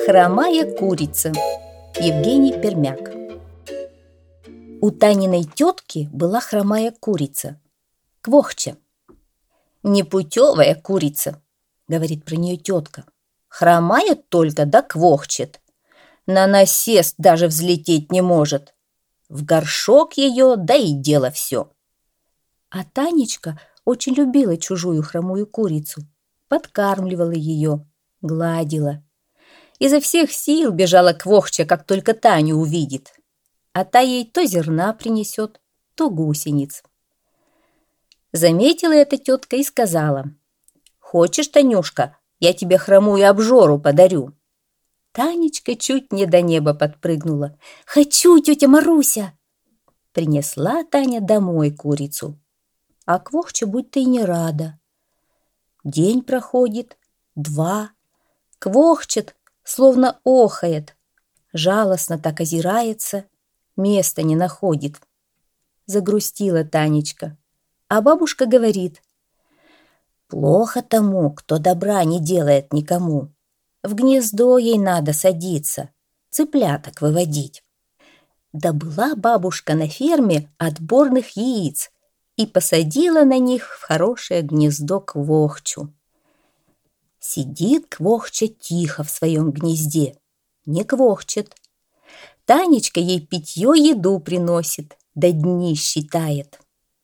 Хромая курица. Евгений Пермяк. У Таниной тетки была хромая курица, Квохча. «Непутевая курица», — говорит про нее тетка. «Хромает только да квохчет. На насест даже взлететь не может. В горшок ее, да и дело все». А Танечка очень любила чужую хромую курицу, подкармливала ее, гладила. Изо всех сил бежала Квохча, как только Таню увидит. А та ей то зерна принесет, то гусениц. Заметила эта тетка и сказала: «Хочешь, Танюшка, я тебе хромую обжору подарю?» Танечка чуть не до неба подпрыгнула. «Хочу, тетя Маруся!» Принесла Таня домой курицу. А Квохча будто и не рада. День проходит, 2. Квохчет, словно охает. Жалостно так озирается, места не находит. Загрустила Танечка. А бабушка говорит: «Плохо тому, кто добра не делает никому. В гнездо ей надо садиться, цыпляток выводить». Да была бабушка на ферме отборных яиц и посадила на них в хорошее гнездо Квохчу. Сидит Квохча тихо в своем гнезде, не квохчет. Танечка ей питье, еду приносит, да дни считает.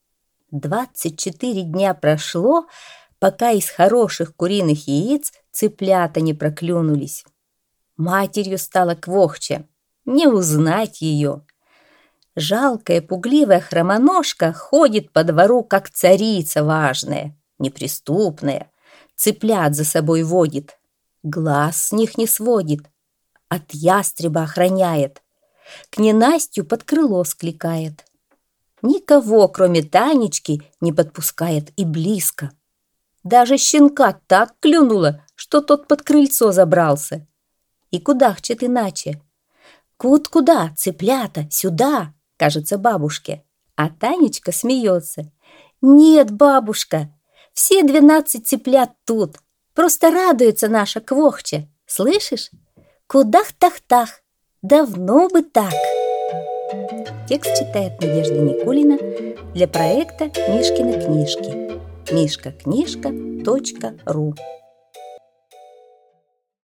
24 дня прошло, пока из хороших куриных яиц цыплята не проклюнулись. Матерью стала Квохча, не узнать ее. Жалкая, пугливая хромоножка ходит по двору, как царица важная, неприступная, цыплят за собой водит, глаз с них не сводит, от ястреба охраняет, к ненастью под крыло скликает. Никого, кроме Танечки, не подпускает и близко. Даже щенка так клюнула, что тот под крыльцо забрался. И кудахчет иначе. «Куда, цыплята, сюда!» — кажется бабушке. А Танечка смеется. «Нет, бабушка, все 12 цыплят тут. Просто радуется наша Квохча. Слышишь? Кудах-тах-тах, давно бы так!» Текст читает Надежда Никулина для проекта «Мишкины книжки». mishkaknижка.ру